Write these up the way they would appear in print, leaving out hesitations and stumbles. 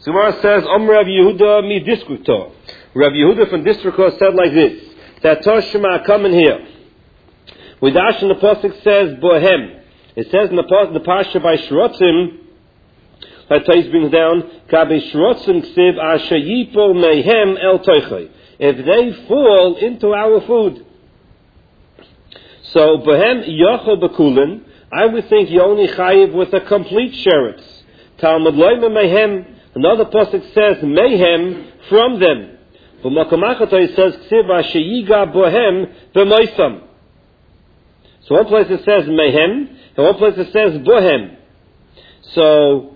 So Gemara says, Rav Yehuda mi diskuto. Rav Yehuda from Disrikos said like this, that Toshima come in here. With Ash in the Pasuk says, Bohem. It says in the Pasha by Shrotzim, that Tais brings down, Kabe Shrotzim ksiv asher yipol mehem el toichai. If they fall into our food. So, Bohem yochel bekulin, I would think you only chayiv with a complete sheretz. Talmud loyme mehem. Another pasuk says mehem from them. But Makamachata it says ksiv asher yiga bohem b'moisam. So one place it says mehem, and one place it says bohem. So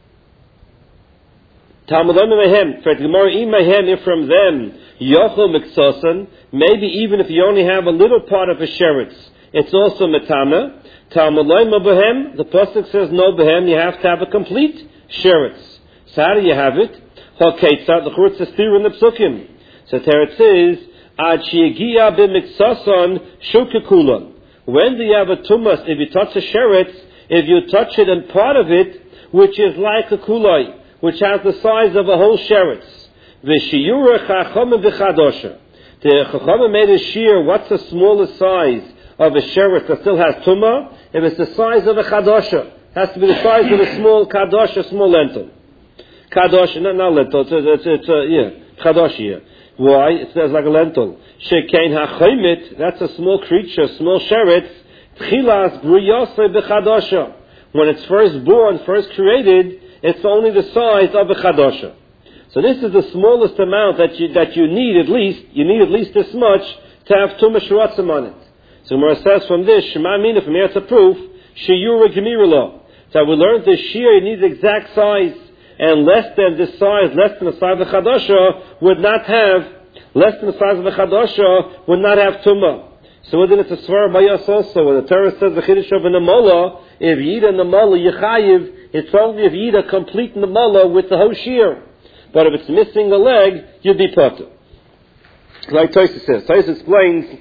Talmud loyme mehem. For the Gemara mehem if from them yochel miksosan. Maybe even if you only have a little part of a sheretz, it's also metame. Talmud loyme bohem. The pasuk says no bohem. You have to have a complete sheretz. So how do you have it? Hakeitzat the church is in the psukim. So there it says, Ad sheyagia b'miksason shukakulon. When do you have a tumas? If you touch a sheretz, if you touch it and part of it, which is like a kulai, which has the size of a whole sheretz. V'shiyura chacham v'chadosha. The chacham made a shear. What's the smallest size of a sheretz that still has tumah? If it's the size of a chadosha, it has to be the size of a small kadosha, small lentil. Kadosh, not lentil, it's Kadosh here. Why? It says like a lentil. Shekein ha'choimit, that's a small creature, small sheretz, tchilas bruyose b'chadosha. When it's first born, first created, it's only the size of a chadosha. So this is the smallest amount that you need at least, this much to have tumah shuratzim on it. So Gemara says from this, Shema Mina, from here it's a proof, Sheyura Gemirah. So we learned this shear, you need the exact size. And less than this size, less than the size of the chadasha, would not have tumah. So within it's a svar bayas also, when the Torah says the chiddush of a namala, if you eat a namala yechayiv, it's only if you eat a complete namala with the whole shear. But if it's missing a leg, you'd be potter. Like Tosfos says, Tosfos explains,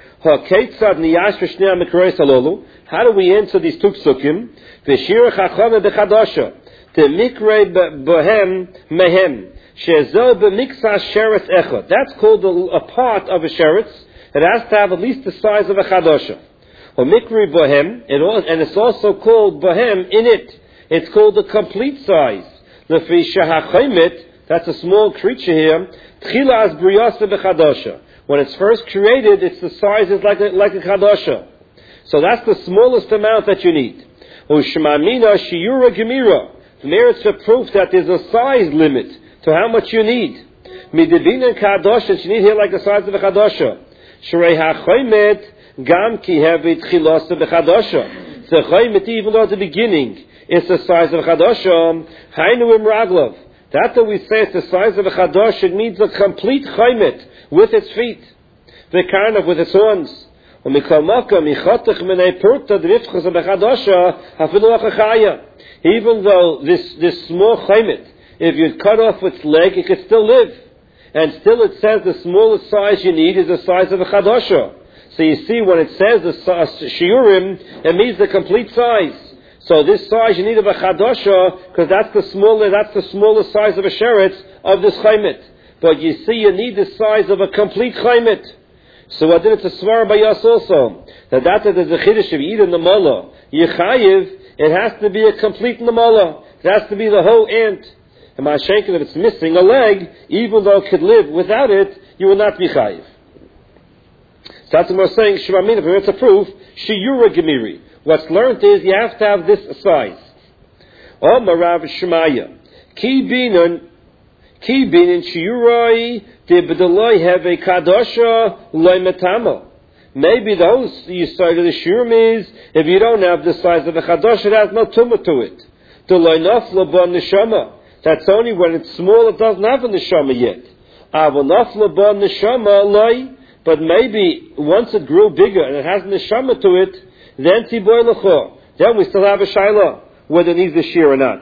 how do we answer these two psukim? V'shir chacham b'chadasha. The mikre bohem mehem shezel b'miksa sheretz echad. That's called a part of a sheretz. It has to have at least the size of a chadosha. Or mikre bohem, and it's also called bohem in it. It's called the complete size. Lefi shahachayimit, that's a small creature here. Tchila as briyasa b'chadosha. When it's first created, it's the size is like a chadosha. So that's the smallest amount that you need. Ushmamina shiyura gemira. There it's a proof that there's a size limit to how much you need. Midivin and kadosha, you need here like the size of a kadosha. Shrei ha'choymet gam ki hevet chilasa b'chadosha. The choymet, even though at the beginning it's the size of a kadosha, hainu imraglav. That's what we say it's the size of a chadosha. It means a complete choymet with its feet, the karnav with its horns. Umikol makam michatach menei purta drifchas b'chadosha hafilu achachaya. Even though this small chaymet, if you cut off its leg, it could still live. And still it says the smallest size you need is the size of a chadasha. So you see when it says the shiurim, it means the complete size. So this size you need of a chadasha, because that's the smallest size of a sheretz of this chaymet. But you see you need the size of a complete chaymet. So what did it to svar bayas also? That is a chiddush of eat in the mullah. Yechayiv, it has to be a complete namala. It has to be the whole ant. And Ma'ashenkin, if it's missing a leg, even though it could live without it, you will not be chayiv. So that's what we're saying, Shemamina, if it's a proof, Shiyura Gemiri. What's learned is you have to have this size. Oh, Marav Shemaya. Ki binin Shiyurai, de b'deloi have a kadosha loy metama. Maybe those you started the shiurim is if you don't have the size of a chadash, it has no tumah to it. The loynafla bon neshama. That's only when it's small. It doesn't have a neshama yet. Avonafla bon neshama loy. But maybe once it grew bigger and it has a neshama to it, then tiboy lecho. Then we still have a shayla whether it needs the shear or not.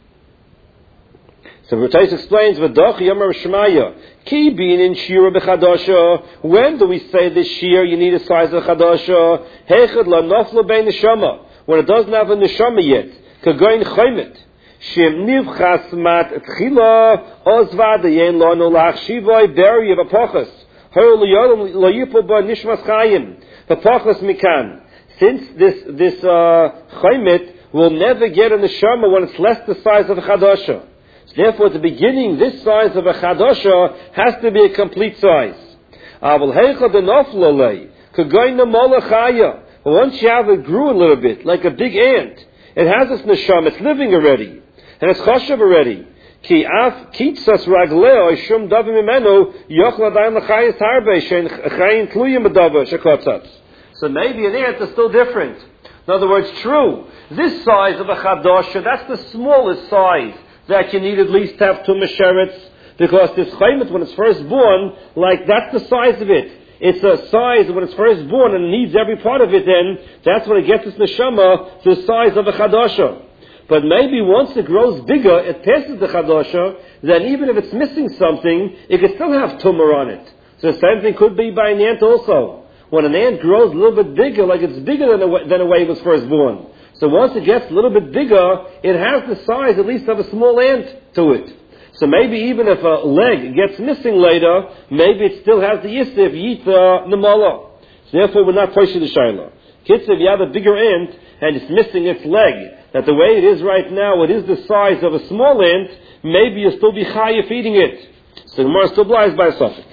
So Ratais explains, "V'doch yamar shmaya ki bin in shira b'chadasha." When do we say this shear? You need a size of chadasha. Hechad la nafla bein neshama. When it doesn't have a neshama yet, kagoin chaymet Shem nivchas mat tchila ozvad yen lo no lachshivoi beri v'pochas. Her lo yipol ba nishmas chayim. V'pochas mikan. Since this chaymet will never get a neshama when it's less the size of a chadasha. So therefore, at the beginning, this size of a chadasha has to be a complete size. Aval heicha denofla lei kagoyna molachaya. But once you have it grew a little bit, like a big ant, it has its neshama, it's living already. And it's chashav already. Ki af kitzas ragleo shum davim imenu yochla daim lachayis harbe shein chayin tluyim b'dava shekotzatz. So maybe an ant is still different. In other words, true. This size of a chadasha, that's the smallest size that you need at least to have tumah sheretz, because this chaymet, when it's first born, like that's the size of it. It's a size when it's first born and needs every part of it. Then that's when it gets its neshama, the size of a chadasha. But maybe once it grows bigger, it passes the chadasha, then even if it's missing something, it can still have tumor on it. So the same thing could be by an ant also. When an ant grows a little bit bigger, like it's bigger than the way it was first born. So once it gets a little bit bigger, it has the size at least of a small ant to it. So maybe even if a leg gets missing later, maybe it still has the yisif, yita, nemala. So therefore we're not pushing the shayla. Kids, if you have a bigger ant and it's missing its leg, that the way it is right now, it is the size of a small ant, maybe you'll still be chayiv feeding it. So the Gemara still lies by a suffix.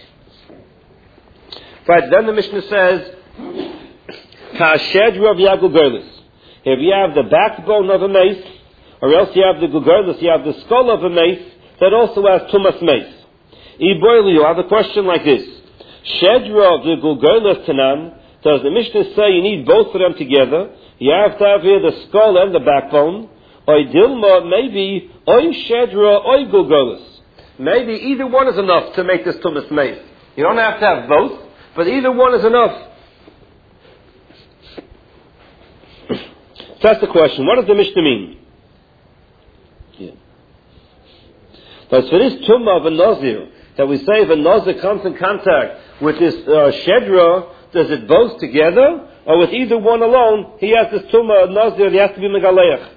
Right, then the Mishnah says, Ka'ashedru of Yagul Gerlis. If you have the backbone of a mace, or else you have the Gugurlis, you have the skull of a mace, that also has Tumas mace. Iboili, you have a question like this. Shedra of the Gugurlis Tanan, does the Mishnah say you need both of them together? You have to have here the skull and the backbone. Oy Dilma, maybe, Oy Shedra, Oy Gugurlis. Maybe either one is enough to make this Tumas mace. You don't have to have both, but either one is enough. So that's the question. What does the Mishnah mean? Yeah. But for this tumah of a nazir, that we say if a nazir comes in contact with this shedra, does it both together? Or with either one alone, he has this tumah of nazir, he has to be megaleach.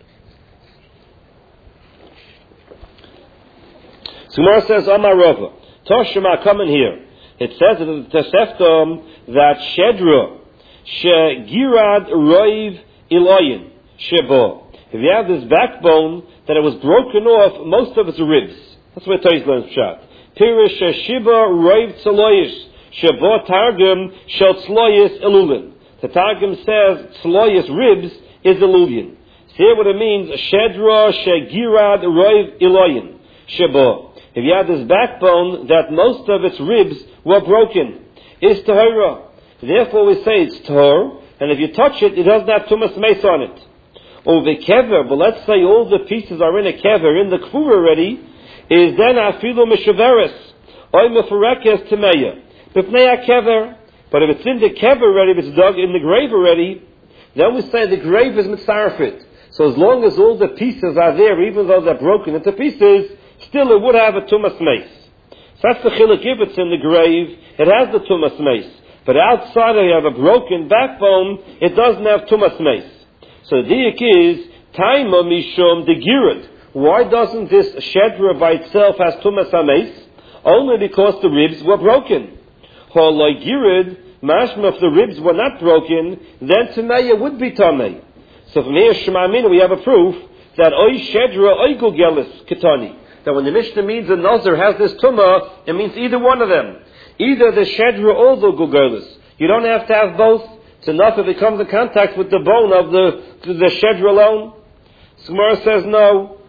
So Gemara says, Amar Rava, Toshima, come in here. It says in the Tosefta that shedra, shegirad roiv iloyin, shebo. If you have this backbone, that it was broken off, most of its ribs. That's what Tais learns pshat. Pirish shiba roiv tzloyish, shebo targum shel tzloyis elulin. The targum says tzloyis ribs is elulin. See what it means, shedra shegirad roiv iloyin, shebo. If you have this backbone, that most of its ribs were broken, is tahora. Therefore we say it's tahor, and if you touch it, it doesn't have tumas mace on it. Or the kever, but let's say all the pieces are in a kever, in the kfur already, is then afilu mishaveres, oy mefurekes temeya. B'pnei kever. But if it's in the kever already, if it's dug in the grave already, then we say the grave is mitzarefit. So as long as all the pieces are there, even though they're broken into pieces, still it would have a tumas mace. So that's the chiluk. If it's in the grave, it has the tumas mace. But outside you have a broken backbone, it doesn't have tumas mace. So the diak is, taima mishum de girad. Why doesn't this shedra by itself has tumas mace? Only because the ribs were broken. Holoi girad, mashma, if the ribs were not broken, then tameya would be tamei. So from here, Shemamina, we have a proof that oy shedra oy gugelis ketani. That when the Mishnah means a nazir has this tumah, it means either one of them. Either the shedra or the gugelis. You don't have to have both. It's enough if it comes in contact with the bone of the shedra alone. Gemara says no.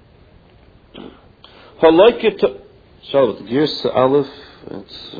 Halaykit. So the gears aleph. It's.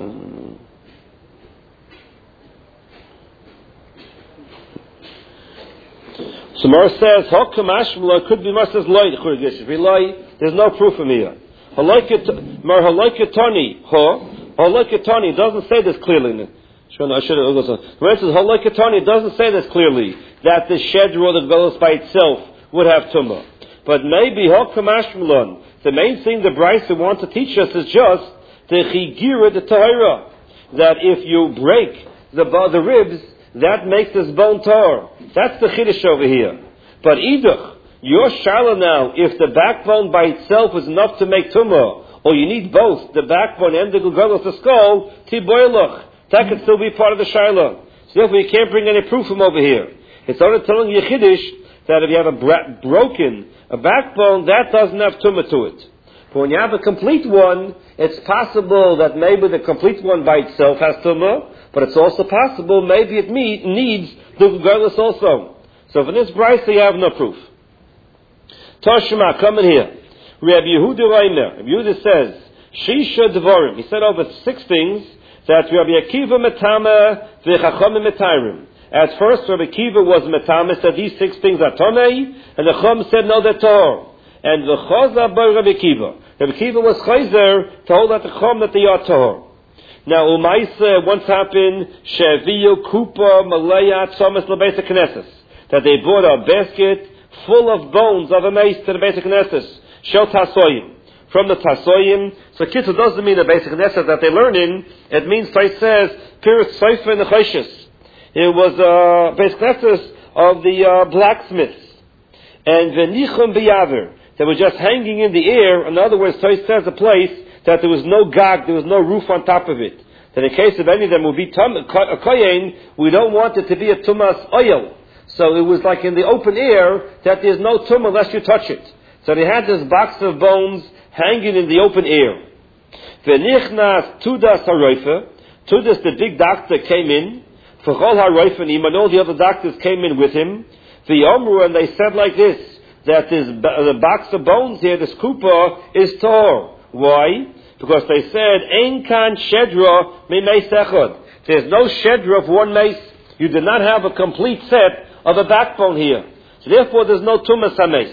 Gemara says Hokamash could be much as light. There's no proof from here. Halaykitani. Halaykitani doesn't say this clearly. It doesn't say this clearly that the shedra or the golos by itself would have tumah. But maybe the main thing the Brisa wants to teach us is just the chigira, the tahira, that if you break the ribs, that makes this bone tar. That's the chiddush over here. But either Your shala now, if the backbone by itself is enough to make tumah, or you need both, the backbone and the gulgalos, the skull, tiboilach, that could still be part of the shala. So therefore you can't bring any proof from over here. It's only telling you Chiddush that if you have a backbone, that doesn't have tumah to it. But when you have a complete one, it's possible that maybe the complete one by itself has tumah, but it's also possible maybe it needs the gulgalos also. So for this brisa you have no proof. Toshma, come in here. Rabbi Yehuda Reimer. Rabbi Yehuda says, Shisha Devorim. He said over 6 things that Rabbi Akiva metame v'chachamim metayrim. At first, Rabbi Akiva was metame, said these 6 things are tomei, and the Chum said no, they're tor. And the Choza by Rabbi Akiva. Rabbi Akiva was chayzer to hold at the Chum that they are tor. Now, Umaisa once happened, Sheviyu Kupa Malaya Tzomas LeBeis HaKnesses, that they brought a basket full of bones of a mace to the Beis HaKnesses. Shel Tasoyim. From the Tasoyim. So Kitzur doesn't mean the Beis HaKnesses that they learn in. It means, it says, Pirat Seifa in the Choshes. It was Beis HaKnesses of the blacksmiths. And Venichum Biyaver. They were just hanging in the air. In other words, it says a place that there was no gag, there was no roof on top of it. That in case of any of them would be a kohen, we don't want it to be a tumas oil. So it was like in the open air that there's no tumah unless you touch it. So they had this box of bones hanging in the open air. V'nichnas Tudas HaRoifa. Tudas, the big doctor, came in. V'chol HaRoifanim, and all the other doctors came in with him. V'yomru, and they said like this, that the box of bones here, this kupa, is tor. Why? Because they said, Ein kan shedra mi meis echad. There's no shedra of one mace. You do not have a complete set of a backbone here. So therefore there's no tumas hameis.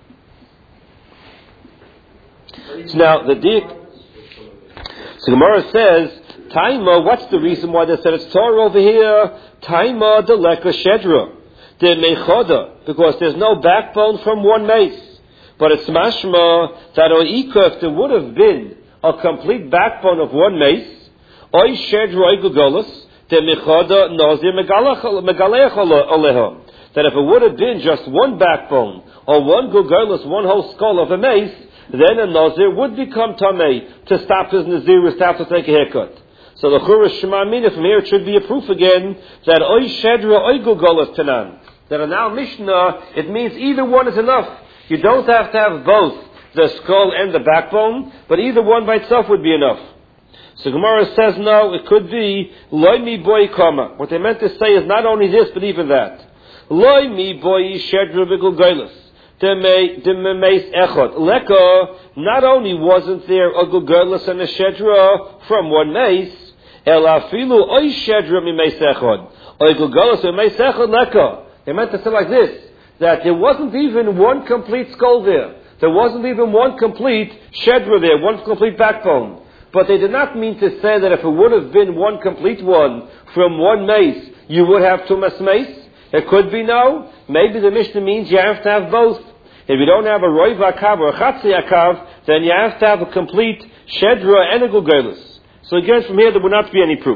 So now the so Gemara says, Taima, what's the reason why they said it's Torah over here? Taima deleka shedra. De mechoda, because there's no backbone from one mace. But it's mashma that if there would have been a complete backbone of one mace, oy shedra oy gugolos, de mechoda nazir megalech aleha. That if it would have been just one backbone, or one gugolos, one whole skull of a mace, then a nazir would become tamei to stop his nazirus, to have to take a haircut. So the Churah Shema Mina from here, it should be a proof again that oy shedra oy gugolos tanan. That in our Mishnah, it means either one is enough. You don't have to have both the skull and the backbone, but either one by itself would be enough. So Gemara says no, it could be loy mi boy kama. What they meant to say is not only this, but even that. Loy mi boy shedra b'gul goylus. Dememeis echot. Leka, not only wasn't there a gulgoylus and a shedra from one mace, el afilu oy shedra mi meis echot. Oy gulgoylus and meis echot leka. They meant to say like this, that there wasn't even one complete skull there. There wasn't even one complete shedra there, one complete backbone. But they did not mean to say that if it would have been one complete one from one mace, you would have tumas mace. It could be no. Maybe the Mishnah means you have to have both. If you don't have a roiv akav or a chatzi akav, then you have to have a complete shedra and a gulgoylus. So again, from here there would not be any proof.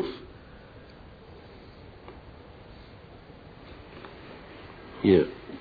Yeah.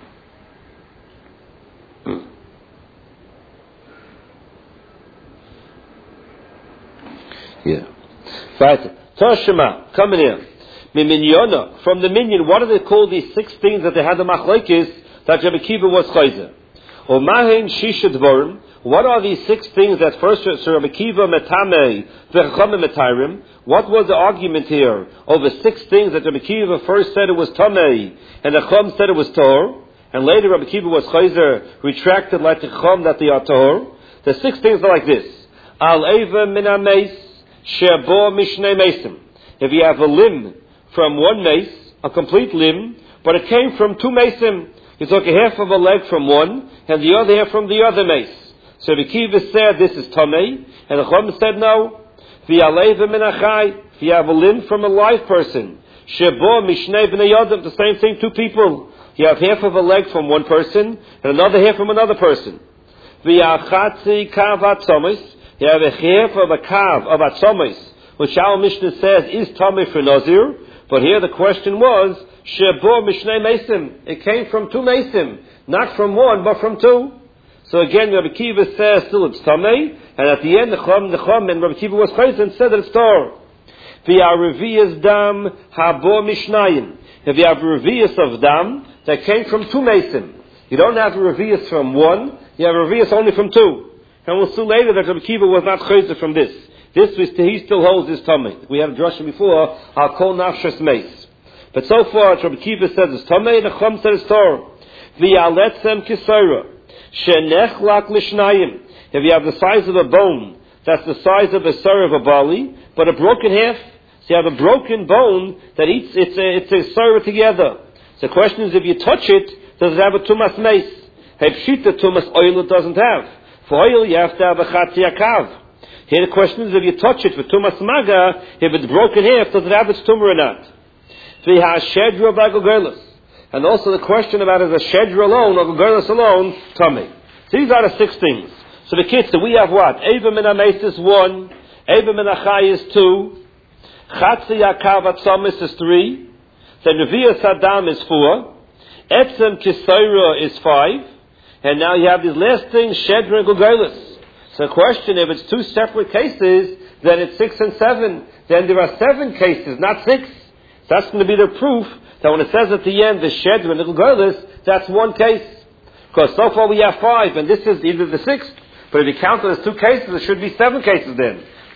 Yeah. Right. Toshima, coming in. Miminyona, from the minion, what do they call these 6 things that they had the machlokes that Rabbi Akiva was chayzer? Or mahen shisha dvorim, what are these 6 things that first Rabbi Akiva metame v'chachamim metayrim? What was the argument here over 6 things that Rabbi Akiva first said it was tamei and the Chum said it was tor, and later Rabbi Akiva was chayzer, retracted like the Chum that they are tor? The 6 things are like this: al eva min hameis shebo mishnei mesim. If you have a limb from one mace, a complete limb, but it came from 2 mesim, you took a half of a leg from one and the other half from the other mace. So Rabbi Akiva said this is tamei, and the Chum said no. If you have a limb from a live person, shebo mishnei b'nei yodam, the same thing, 2 people. You have half of a leg from one person and another half from another person. V'yachatzi kav atzomis, you have a half of a kav of atzomis, which our Mishnah says is tamei for nazir. But here the question was Shebo Mishnei Mesim. It came from 2 Mesim. Not from 1, but from 2. So again, Rabbi Kiva says still it's Tamei, and at the end, the Chum, and Rabbi Kiva was Chayz and said that it's Tor. V'yareviyas dam habo mishnayim. If you have reviyas of dam that came from 2 Mesim. You don't have reviyas from 1, you have reviyas only from 2. And we'll see later that Rabbi Kiva was not Chayz from this. He still holds this Tamei. We had a drasha before, I'll call Nafshas Meis. But so far, Rabbi Kiva says it's Tamei, and the Chum says it's Tor. V'yaletzem kisayra. Shenechlak lishnayim. If you have the size of a bone, that's the size of a sar of a bali, but a broken half. So you have a broken bone that it's a sar together. So the question is, if you touch it, does it have a tumas meis? Hefshita tumas oil it doesn't have. For oil you have to have a chatzi akav. Here the question is, if you touch it for tumas maga, if it's broken half, does it have its tumor or not? V'hashedra b'agogelis. And also the question about is a shedra alone or gogelis alone, tummy. So these are the 6 things. So the kids, so we have what? Eva min ha-meis is 1, Eva min ha-chai is 2, Chatzi Yakav Atzomis is 3, then Revi'as Adam is 4, Etzem Kisayra is 5, and now you have these last things, Shedra and Gogelis. So the question, if it's 2 separate cases, then it's 6 and 7. Then there are 7 cases, not 6. So that's going to be the proof that when it says at the end, the Shedra and the Gogelis, that's 1 case. Because so far we have 5, and this is either the 6th. But if you count it as 2 cases, it should be 7 cases then.